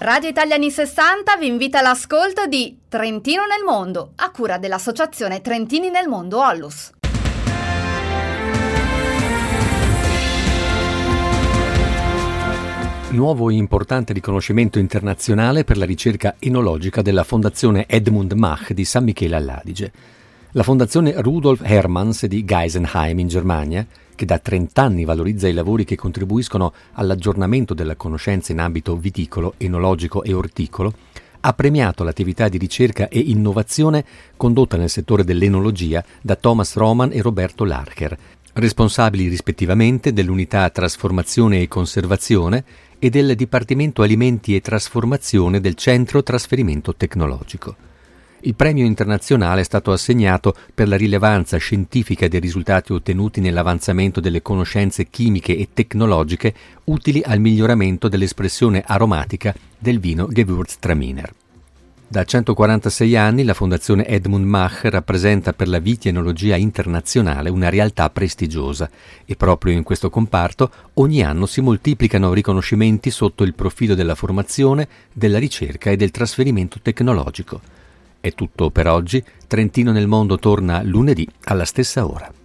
Radio Italiani 60 vi invita all'ascolto di Trentino nel Mondo, a cura dell'Associazione Trentini nel Mondo Onlus. Nuovo e importante riconoscimento internazionale per la ricerca enologica della Fondazione Edmund Mach di San Michele all'Adige. La Fondazione Rudolf Hermanns di Geisenheim in Germania, che da 30 anni valorizza i lavori che contribuiscono all'aggiornamento della conoscenza in ambito viticolo, enologico e orticolo, ha premiato l'attività di ricerca e innovazione condotta nel settore dell'enologia da Thomas Roman e Roberto Larcher, responsabili rispettivamente dell'unità Trasformazione e Conservazione e del Dipartimento Alimenti e Trasformazione del Centro Trasferimento Tecnologico. Il premio internazionale è stato assegnato per la rilevanza scientifica dei risultati ottenuti nell'avanzamento delle conoscenze chimiche e tecnologiche utili al miglioramento dell'espressione aromatica del vino Gewürztraminer. Da 146 anni la Fondazione Edmund Mach rappresenta per la vitienologia internazionale una realtà prestigiosa e proprio in questo comparto ogni anno si moltiplicano riconoscimenti sotto il profilo della formazione, della ricerca e del trasferimento tecnologico. È tutto per oggi. Trentino nel Mondo torna lunedì alla stessa ora.